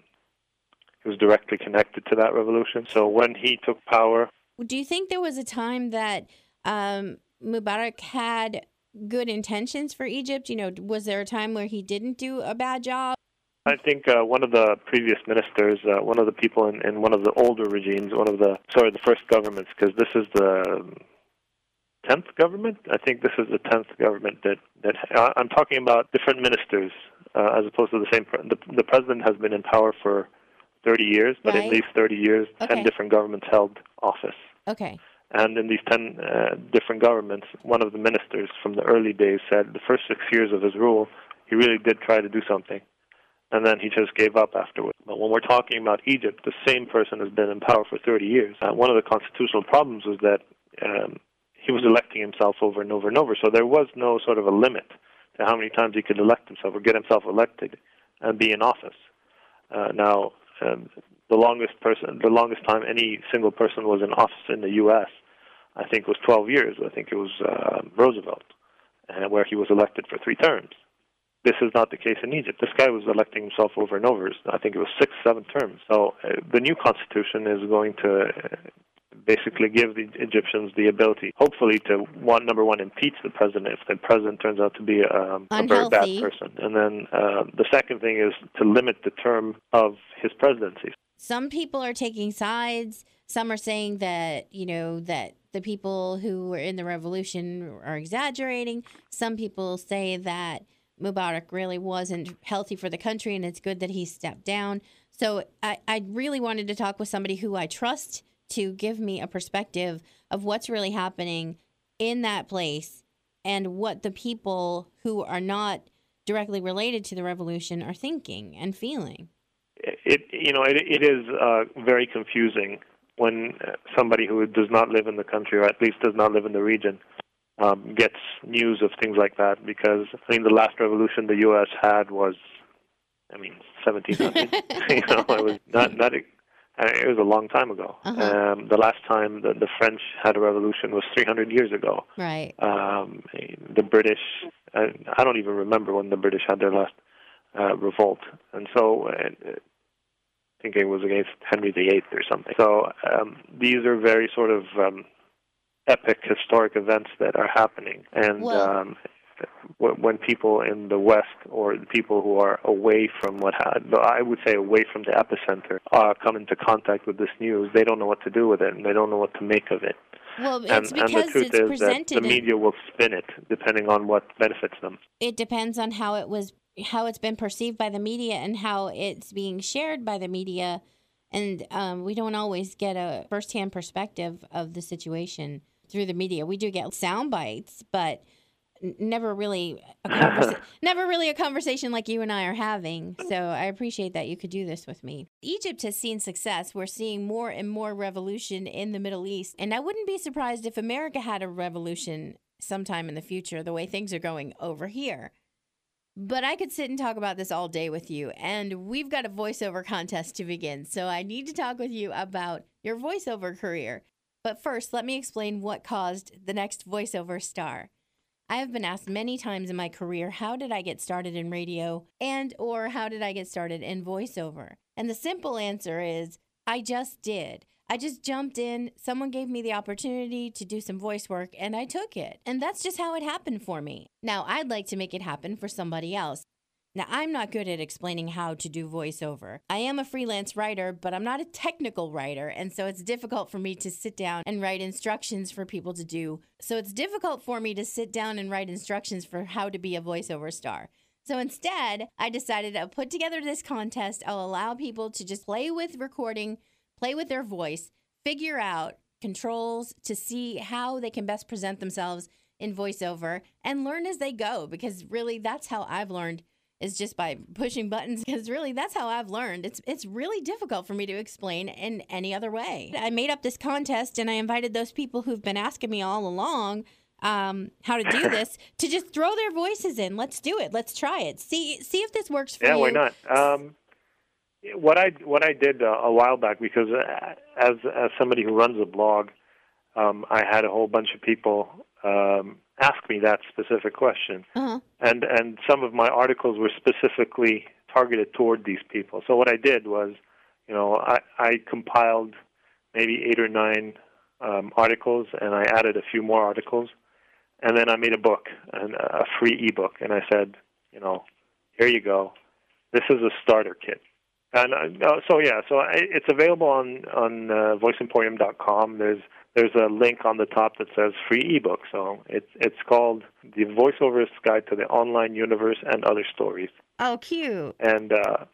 he was directly connected to that revolution. So when he took power... Do you think there was a time that Mubarak had good intentions for Egypt? Was there a time where he didn't do a bad job? I think one of the previous ministers, one of the people in one of the older regimes, the first governments, because this is the 10th government. I think this is the 10th government that I'm talking about different ministers as opposed to the same. The president has been in power for 30 years, but right. in these 30 years, 10 different governments held office. Okay. And in these 10 different governments, one of the ministers from the early days said the first 6 years of his rule, he really did try to do something. And then he just gave up afterwards. But when we're talking about Egypt, the same person has been in power for 30 years. One of the constitutional problems was that he was electing himself over and over and over. So there was no sort of a limit to how many times he could elect himself or get himself elected and be in office. The longest time any single person was in office in the U.S., I think was 12 years. I think it was Roosevelt, where he was elected for 3 terms. This is not the case in Egypt. This guy was electing himself over and over. I think it was 6, 7 terms. So the new constitution is going to basically give the Egyptians the ability, hopefully, to number one, impeach the president if the president turns out to be a very bad person. And then the second thing is to limit the term of his presidency. Some people are taking sides. Some are saying that, that the people who were in the revolution are exaggerating. Some people say that Mubarak really wasn't healthy for the country, and it's good that he stepped down. So I really wanted to talk with somebody who I trust to give me a perspective of what's really happening in that place and what the people who are not directly related to the revolution are thinking and feeling. It is very confusing when somebody who does not live in the country, or at least does not live in the region, gets news of things like that, because the last revolution the U.S. had was, 1700. It was not. It was a long time ago. Uh-huh. The last time the French had a revolution was 300 years ago. Right. The British, I don't even remember when the British had their last revolt, and so I think it was against Henry VIII or something. So these are very sort of epic historic events that are happening, and when people in the West or the people who are away from I would say away from the epicenter come into contact with this news, they don't know what to do with it, and they don't know what to make of it. Well, it's because and the truth it's is presented. That the media will spin it depending on what benefits them. It depends on how it's been perceived by the media and how it's being shared by the media, and we don't always get a firsthand perspective of the situation through the media. We do get sound bites, but never really a conversation like you and I are having. So I appreciate that you could do this with me. Egypt has seen success. We're seeing more and more revolution in the Middle East. And I wouldn't be surprised if America had a revolution sometime in the future, the way things are going over here. But I could sit and talk about this all day with you. And we've got a voiceover contest to begin. So I need to talk with you about your voiceover career. But first, let me explain what caused the next voiceover star. I have been asked many times in my career, how did I get started in radio or how did I get started in voiceover? And the simple answer is, I just did. I just jumped in, someone gave me the opportunity to do some voice work, and I took it. And that's just how it happened for me. Now, I'd like to make it happen for somebody else. Now, I'm not good at explaining how to do voiceover. I am a freelance writer, but I'm not a technical writer, and so it's difficult for me to sit down and write instructions for people to do. So it's difficult for me to sit down and write instructions for how to be a voiceover star. So instead, I decided to put together this contest. I'll allow people to just play with recording, play with their voice, figure out controls to see how they can best present themselves in voiceover, and learn as they go, because really that's how I've learned, is just by pushing buttons, because really that's how I've learned. It's really difficult for me to explain in any other way. I made up this contest and I invited those people who've been asking me all along how to do this to just throw their voices in. Let's do it. Let's try it. See if this works for you. Yeah, why not? What I did a while back, because as somebody who runs a blog, I had a whole bunch of people ask me that specific question. Uh-huh. And some of my articles were specifically targeted toward these people. So what I did was, I compiled maybe 8 or 9 articles, and I added a few more articles, and then I made a book, a free ebook, and I said, here you go. This is a starter kit. And it's available on voiceemporium.com. There's a link on the top that says free ebook. So it's called The Voiceover's Guide to the Online Universe and Other Stories. Oh, cute. And that's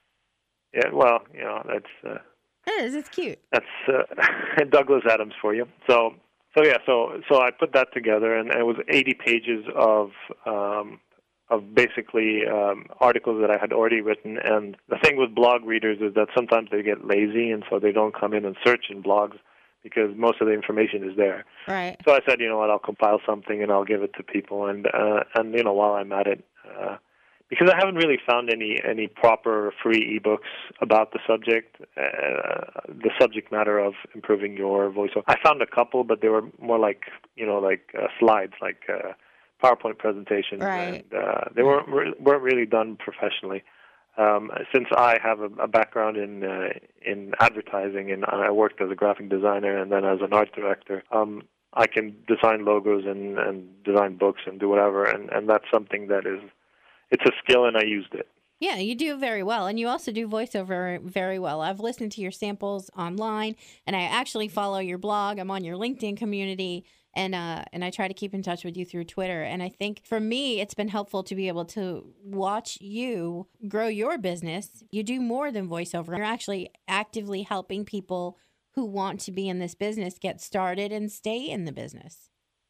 it's cute. That's Douglas Adams for you. So I put that together, and it was 80 pages of basically articles that I had already written. And the thing with blog readers is that sometimes they get lazy, and so they don't come in and search in blogs, because most of the information is there. Right. So I said, I'll compile something and I'll give it to people. And while I'm at it, because I haven't really found any proper free ebooks about the subject matter of improving your voiceover. I found a couple, but they were more like slides, like PowerPoint presentations, right. And they weren't really done professionally. Since I have a background in advertising, and I worked as a graphic designer and then as an art director, I can design logos and design books and do whatever, and that's something that it's a skill, and I used it. Yeah, you do very well, and you also do voiceover very well. I've listened to your samples online, and I actually follow your blog. I'm on your LinkedIn community, and I try to keep in touch with you through Twitter. And I think for me, it's been helpful to be able to watch you grow your business. You do more than voiceover. You're actually actively helping people who want to be in this business get started and stay in the business.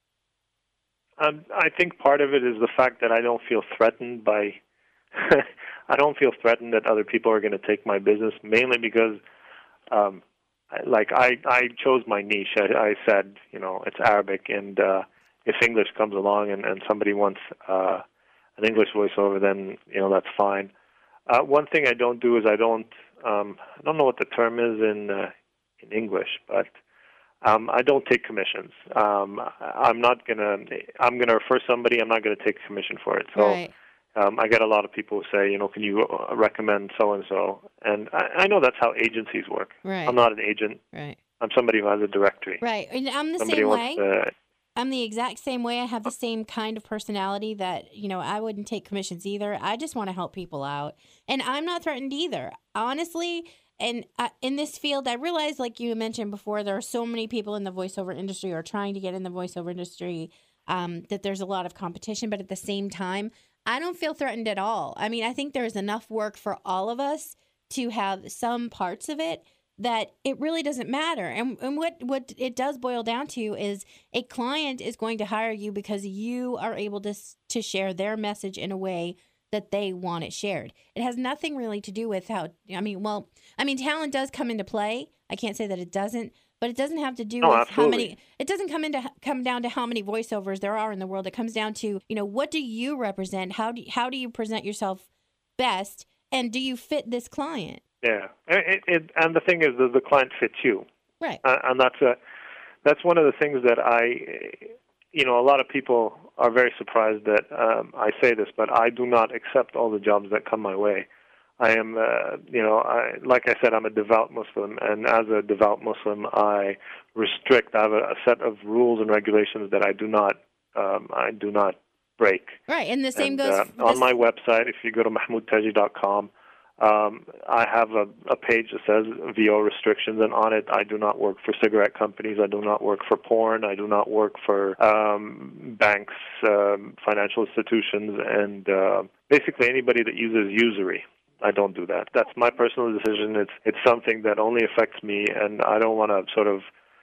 I think part of it is the fact that I don't feel threatened by I don't feel threatened that other people are going to take my business, mainly because I chose my niche. I said, it's Arabic, and if English comes along and somebody wants an English voiceover, then that's fine. One thing I don't do is I don't know what the term is in English, but I don't take commissions. I'm gonna refer somebody. I'm not gonna take a commission for it. So right. I get a lot of people who say, can you recommend so and so? And I know that's how agencies work. Right. I'm not an agent. Right. I'm somebody who has a directory. Right. And I'm the somebody same wants way. I'm the exact same way. I have the same kind of personality that, I wouldn't take commissions either. I just want to help people out. And I'm not threatened either. Honestly, and in this field, I realize, like you mentioned before, there are so many people in the voiceover industry or trying to get in the voiceover industry that there's a lot of competition. But at the same time, I don't feel threatened at all. I mean, I think there's enough work for all of us to have some parts of it that it really doesn't matter. And what it does boil down to is a client is going to hire you because you are able to share their message in a way that they want it shared. It has nothing really to do with how, talent does come into play. I can't say that it doesn't, but it doesn't have to do with absolutely. how many, it doesn't come down to how many voiceovers there are in the world. It comes down to, what do you represent? How do you present yourself best? And do you fit this client? Yeah, and the thing is, the client fits you, right? And that's one of the things that a lot of people are very surprised that I say this, but I do not accept all the jobs that come my way. I am, like I said, I'm a devout Muslim, and as a devout Muslim, I have a set of rules and regulations that I do not break. Right, and the same goes on my website. If you go to mahmoudtaji.com. I have a page that says VO restrictions, and on it I do not work for cigarette companies, I do not work for porn, I do not work for banks, financial institutions, and basically anybody that uses usury. I don't do that. That's my personal decision. It's something that only affects me, and I don't want to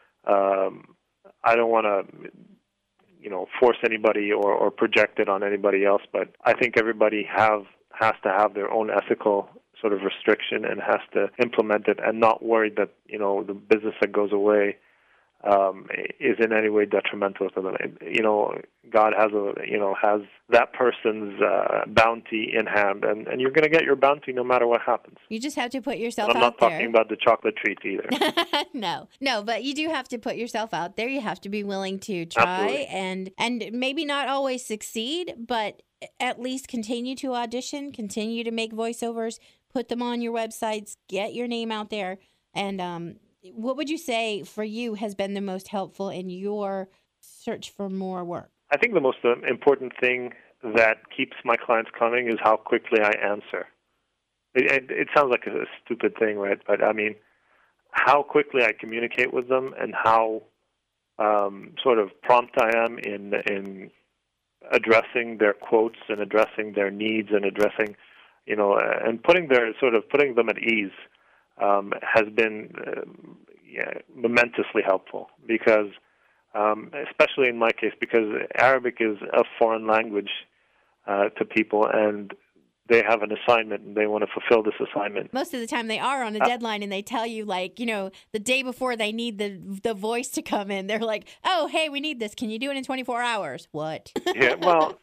force anybody or project it on anybody else, but I think everybody has to have their own ethical sort of restriction and has to implement it and not worried that, the business that goes away is in any way detrimental to them. God has has that person's bounty in hand, and you're going to get your bounty no matter what happens. You just have to put yourself out there. I'm not talking about the chocolate treat either. No, but you do have to put yourself out there. You have to be willing to try and maybe not always succeed, but at least continue to audition, continue to make voiceovers, put them on your websites, get your name out there. And what would you say for you has been the most helpful in your search for more work? I think the most important thing that keeps my clients coming is how quickly I answer. It sounds like a stupid thing, right? But I mean, how quickly I communicate with them and how sort of prompt I am in addressing their quotes and addressing their needs and addressing, and putting them at ease has been momentously helpful because, especially in my case, because Arabic is a foreign language to people and they have an assignment and they want to fulfill this assignment. Most of the time they are on a deadline and they tell you the day before they need the voice to come in. They're like, oh, hey, we need this. Can you do it in 24 hours? What? Yeah, well,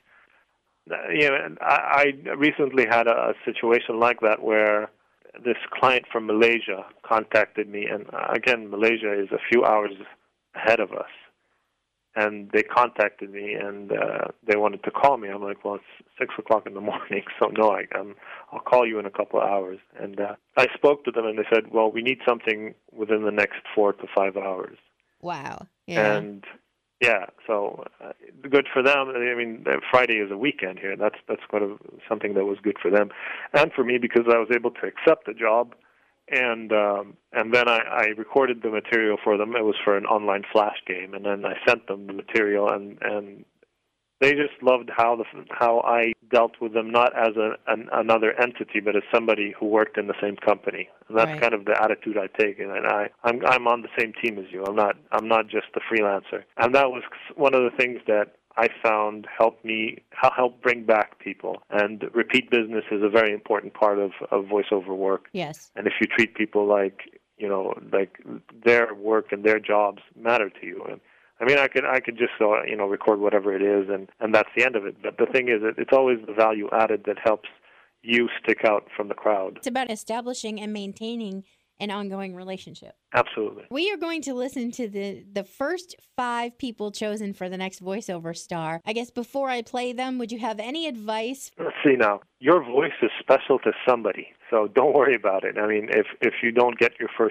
I recently had a situation like that where this client from Malaysia contacted me. And again, Malaysia is a few hours ahead of us. And they contacted me, and they wanted to call me. I'm like, well, it's 6 o'clock in the morning, so no, I'll call you in a couple of hours. And I spoke to them, and they said, well, we need something within the next 4 to 5 hours. Wow. Yeah. And, so good for them. I mean, Friday is a weekend here. That's kind of something that was good for them. And for me, because I was able to accept the job. And then I recorded the material for them. It was for an online flash game, and then I sent them the material, and they just loved how I dealt with them, not as another entity, but as somebody who worked in the same company. And that's kind of the attitude I take, and I'm on the same team as you. I'm not just a freelancer, and that was one of the things that I found help bring back people. And repeat business is a very important part of voiceover work. Yes. And if you treat people like their work and their jobs matter to you. And I mean, I could just record whatever it is, and that's the end of it. But the thing is, it's always the value added that helps you stick out from the crowd. It's about establishing and maintaining an ongoing relationship. Absolutely. We are going to listen to the first 5 people chosen for the next voiceover star. I guess before I play them, would you have any advice? Let's see now. Your voice is special to somebody, so don't worry about it. I mean, if you don't get your first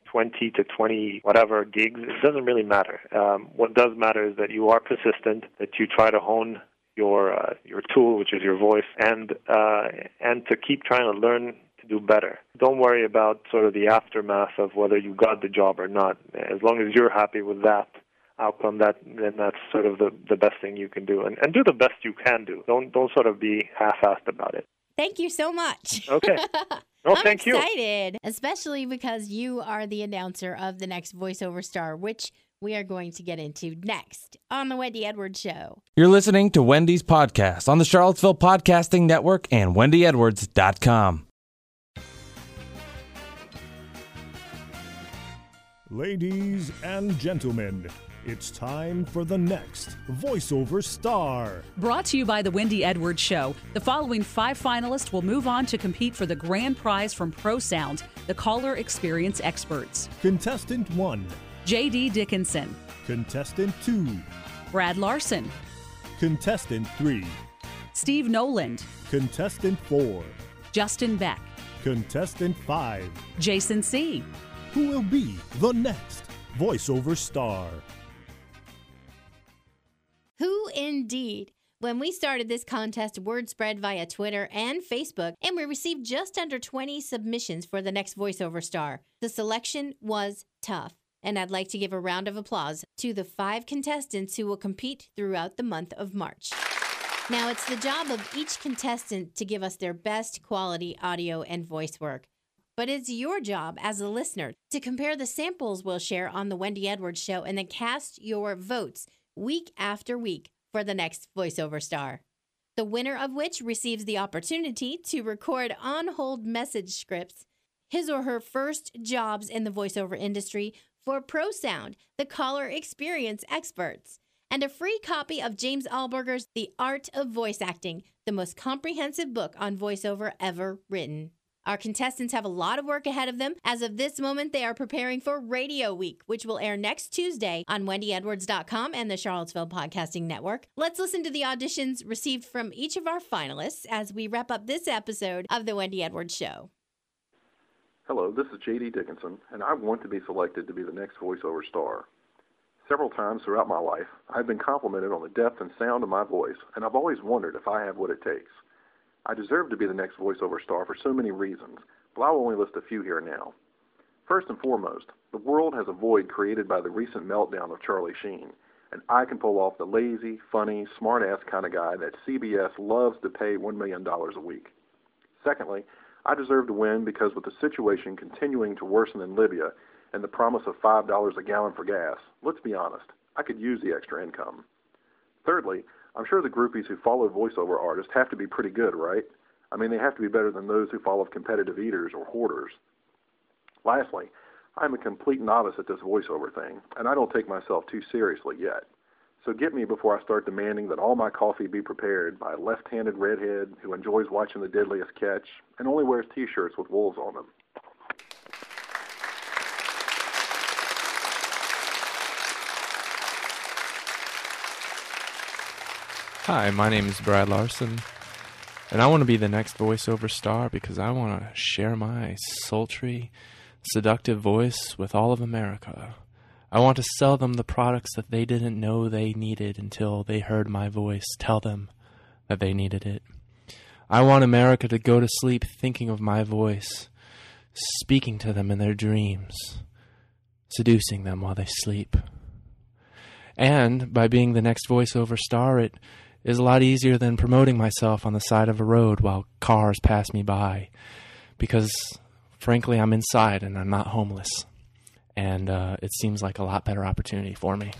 20 to 20 whatever gigs, it doesn't really matter. What does matter is that you are persistent, that you try to hone your tool, which is your voice, and to keep trying to learn to do better. Don't worry about sort of the aftermath of whether you got the job or not. As long as you're happy with that outcome, then that's sort of the best thing you can do. And do the best you can do. Don't sort of be half-assed about it. Thank you so much. Okay. No, thank you. I'm excited, especially because you are the announcer of the next voiceover star, which we are going to get into next on The Wendy Edwards Show. You're listening to Wendy's podcast on the Charlottesville Podcasting Network and wendyedwards.com. Ladies and gentlemen, it's time for the next voiceover star. Brought to you by The Wendy Edwards Show. The following 5 finalists will move on to compete for the grand prize from ProSound, the caller experience experts. Contestant 1. J.D. Dickinson. Contestant 2. Brad Larson. Contestant 3. Steve Noland. Contestant 4. Justin Beck. Contestant 5. Jason C. Who will be the next voiceover star? Who indeed? When we started this contest, word spread via Twitter and Facebook, and we received just under 20 submissions for the next voiceover star. The selection was tough, and I'd like to give a round of applause to the 5 contestants who will compete throughout the month of March. Now, it's the job of each contestant to give us their best quality audio and voice work. But it's your job as a listener to compare the samples we'll share on The Wendy Edwards Show and then cast your votes week after week for the next voiceover star. The winner of which receives the opportunity to record on-hold message scripts, his or her first jobs in the voiceover industry for ProSound, the caller experience experts, and a free copy of James Alberger's The Art of Voice Acting, the most comprehensive book on voiceover ever written. Our contestants have a lot of work ahead of them. As of this moment, they are preparing for Radio Week, which will air next Tuesday on wendyedwards.com and the Charlottesville Podcasting Network. Let's listen to the auditions received from each of our finalists as we wrap up this episode of The Wendy Edwards Show. Hello, this is J.D. Dickinson, and I want to be selected to be the next voiceover star. Several times throughout my life, I've been complimented on the depth and sound of my voice, and I've always wondered if I have what it takes. I deserve to be the next voiceover star for so many reasons, but I will only list a few here now. First and foremost, the world has a void created by the recent meltdown of Charlie Sheen, and I can pull off the lazy, funny, smart-ass kind of guy that CBS loves to pay $1 million a week. Secondly, I deserve to win because with the situation continuing to worsen in Libya and the promise of $5 a gallon for gas, let's be honest, I could use the extra income. Thirdly, I'm sure the groupies who follow voiceover artists have to be pretty good, right? I mean, they have to be better than those who follow competitive eaters or hoarders. Lastly, I'm a complete novice at this voiceover thing, and I don't take myself too seriously yet. So get me before I start demanding that all my coffee be prepared by a left-handed redhead who enjoys watching The Deadliest Catch and only wears T-shirts with wolves on them. Hi, my name is Brad Larson, and I want to be the next voiceover star because I want to share my sultry, seductive voice with all of America. I want to sell them the products that they didn't know they needed until they heard my voice tell them that they needed it. I want America to go to sleep thinking of my voice, speaking to them in their dreams, seducing them while they sleep. And by being the next voiceover star, it is a lot easier than promoting myself on the side of a road while cars pass me by. Because, frankly, I'm inside and I'm not homeless. And it seems like a lot better opportunity for me.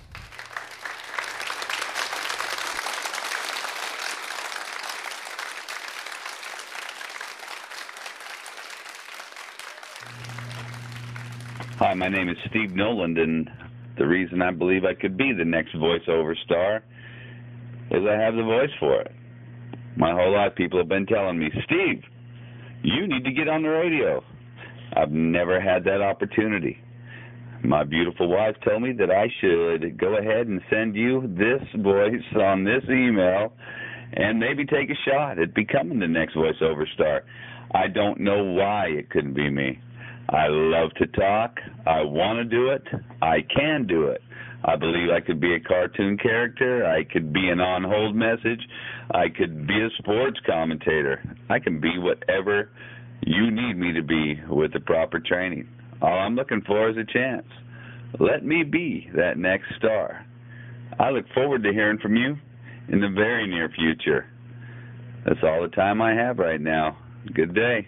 Hi, my name is Steve Noland, and the reason I believe I could be the next voiceover star is I have the voice for it. My whole life people have been telling me, Steve, you need to get on the radio. I've never had that opportunity. My beautiful wife told me that I should go ahead and send you this voice on this email and maybe take a shot at becoming the next voiceover star. I don't know why it couldn't be me. I love to talk. I want to do it. I can do it. I believe I could be a cartoon character. I could be an on-hold message. I could be a sports commentator. I can be whatever you need me to be with the proper training. All I'm looking for is a chance. Let me be that next star. I look forward to hearing from you in the very near future. That's all the time I have right now. Good day.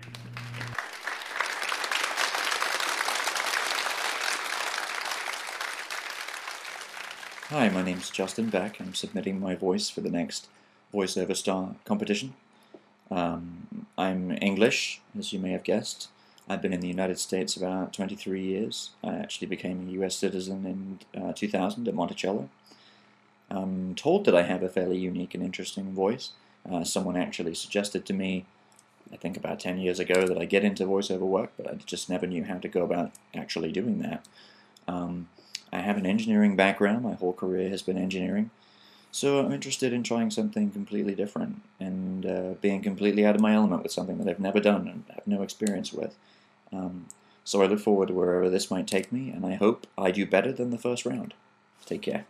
Hi, my name's Justin Beck. I'm submitting my voice for the next VoiceOver Star competition. I'm English, as you may have guessed. I've been in the United States about 23 years. I actually became a US citizen in 2000 at Monticello. I'm told that I have a fairly unique and interesting voice. Someone actually suggested to me, I think about 10 years ago, that I get into voiceover work, but I just never knew how to go about actually doing that. I have an engineering background. My whole career has been engineering. So I'm interested in trying something completely different and being completely out of my element with something that I've never done and have no experience with. So I look forward to wherever this might take me, and I hope I do better than the first round. Take care.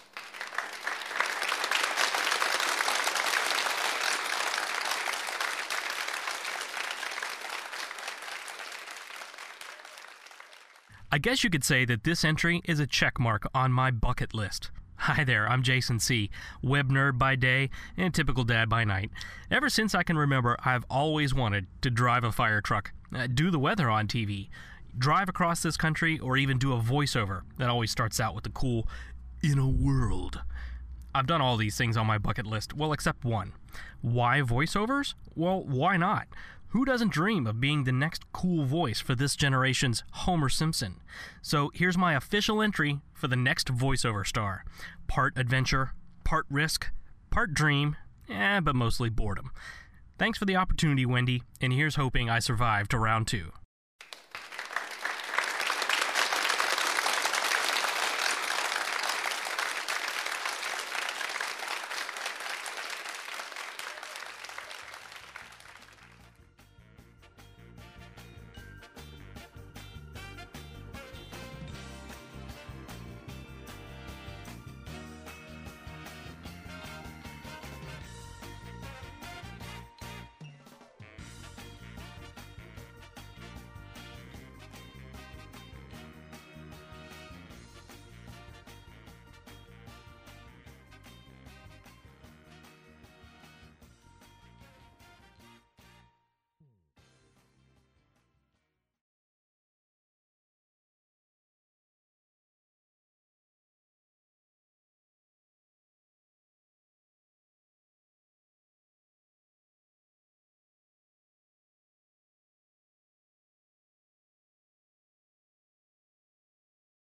I guess you could say that this entry is a check mark on my bucket list. Hi there, I'm Jason C., web nerd by day and typical dad by night. Ever since I can remember, I've always wanted to drive a fire truck, do the weather on TV, drive across this country, or even do a voiceover that always starts out with the cool, "in a world." I've done all these things on my bucket list, well, except one. Why voiceovers? Well, why not? Who doesn't dream of being the next cool voice for this generation's Homer Simpson? So here's my official entry for the next voiceover star. Part adventure, part risk, part dream, but mostly boredom. Thanks for the opportunity, Wendy, and here's hoping I survive to round 2.